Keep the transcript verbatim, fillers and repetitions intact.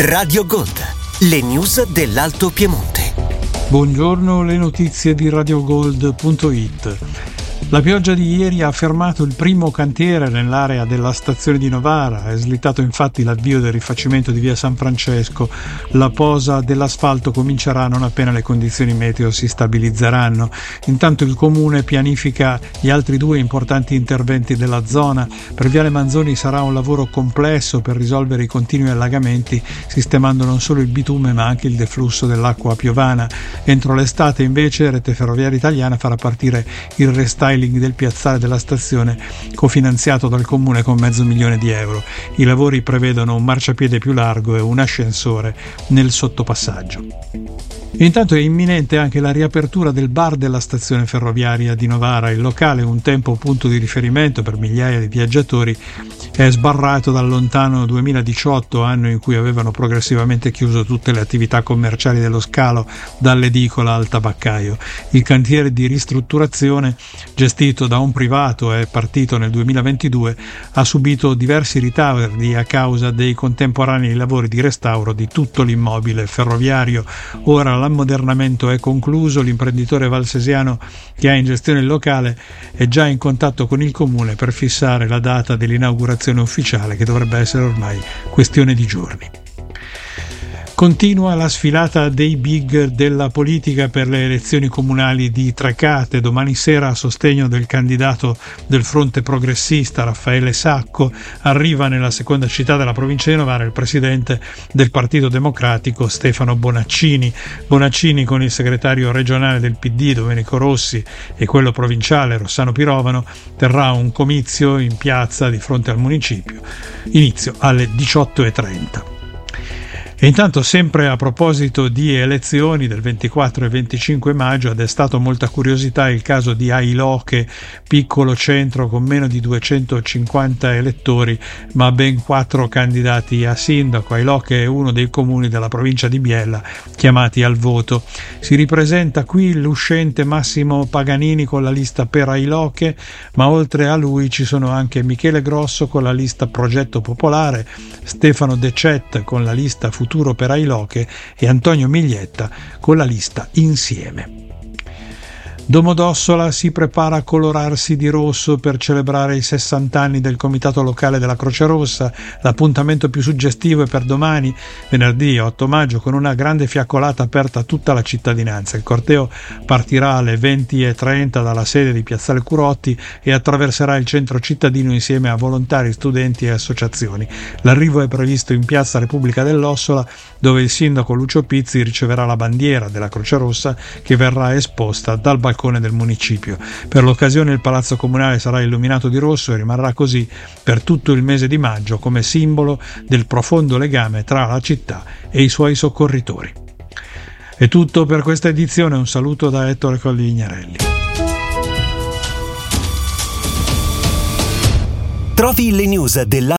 Radio Gold, le news dell'Alto Piemonte. Buongiorno, le notizie di radiogold punto it. La pioggia di ieri ha fermato il primo cantiere nell'area della stazione di Novara, è slittato infatti l'avvio del rifacimento di via San Francesco. La posa dell'asfalto comincerà non appena le condizioni meteo si stabilizzeranno. Intanto il comune pianifica gli altri due importanti interventi della zona. Per Viale Manzoni sarà un lavoro complesso per risolvere i continui allagamenti, sistemando non solo il bitume ma anche il deflusso dell'acqua piovana. Entro l'estate invece Rete Ferroviaria Italiana farà partire il restyling del piazzale della stazione, cofinanziato dal comune con mezzo milione di euro. I lavori prevedono un marciapiede più largo e un ascensore nel sottopassaggio. Intanto è imminente anche la riapertura del bar della stazione ferroviaria di Novara. Il locale, un tempo punto di riferimento per migliaia di viaggiatori, è sbarrato dal lontano duemiladiciotto, anno in cui avevano progressivamente chiuso tutte le attività commerciali dello scalo, dall'edicola al tabaccaio. Il cantiere di ristrutturazione, gestito da un privato e partito nel duemilaventidue, ha subito diversi ritardi a causa dei contemporanei lavori di restauro di tutto l'immobile ferroviario. Ora l'ammodernamento è concluso, l'imprenditore valsesiano che ha in gestione il locale è già in contatto con il comune per fissare la data dell'inaugurazione ufficiale, che dovrebbe essere ormai questione di giorni. Continua la sfilata dei big della politica per le elezioni comunali di Trecate. Domani sera, a sostegno del candidato del Fronte Progressista Raffaele Sacco, arriva nella seconda città della provincia di Novara il presidente del Partito Democratico Stefano Bonaccini. Bonaccini, con il segretario regionale del P D Domenico Rossi e quello provinciale Rossano Pirovano, terrà un comizio in piazza di fronte al municipio, inizio alle diciotto e trenta. E intanto, sempre a proposito di elezioni del ventiquattro e venticinque maggio, ha destato molta curiosità il caso di Ailoche, piccolo centro con meno di duecentocinquanta elettori ma ben quattro candidati a sindaco. Ailoche è uno dei comuni della provincia di Biella chiamati al voto. Si ripresenta qui l'uscente Massimo Paganini con la lista per Ailoche, ma oltre a lui ci sono anche Michele Grosso con la lista Progetto Popolare, Stefano De Cet con la lista Futuro per Ailoche e Antonio Miglietta con la lista Insieme. Domodossola si prepara a colorarsi di rosso per celebrare i sessanta anni del comitato locale della Croce Rossa. L'appuntamento più suggestivo è per domani, venerdì otto maggio, con una grande fiaccolata aperta a tutta la cittadinanza. Il corteo partirà alle venti e trenta dalla sede di Piazzale Curotti e attraverserà il centro cittadino insieme a volontari, studenti e associazioni. L'arrivo è previsto in Piazza Repubblica dell'Ossola, dove il sindaco Lucio Pizzi riceverà la bandiera della Croce Rossa che verrà esposta dal balcone del municipio. Per l'occasione il Palazzo Comunale sarà illuminato di rosso e rimarrà così per tutto il mese di maggio come simbolo del profondo legame tra la città e i suoi soccorritori. È tutto per questa edizione, un saluto da Ettore Colli-Vignarelli. Trovi le news della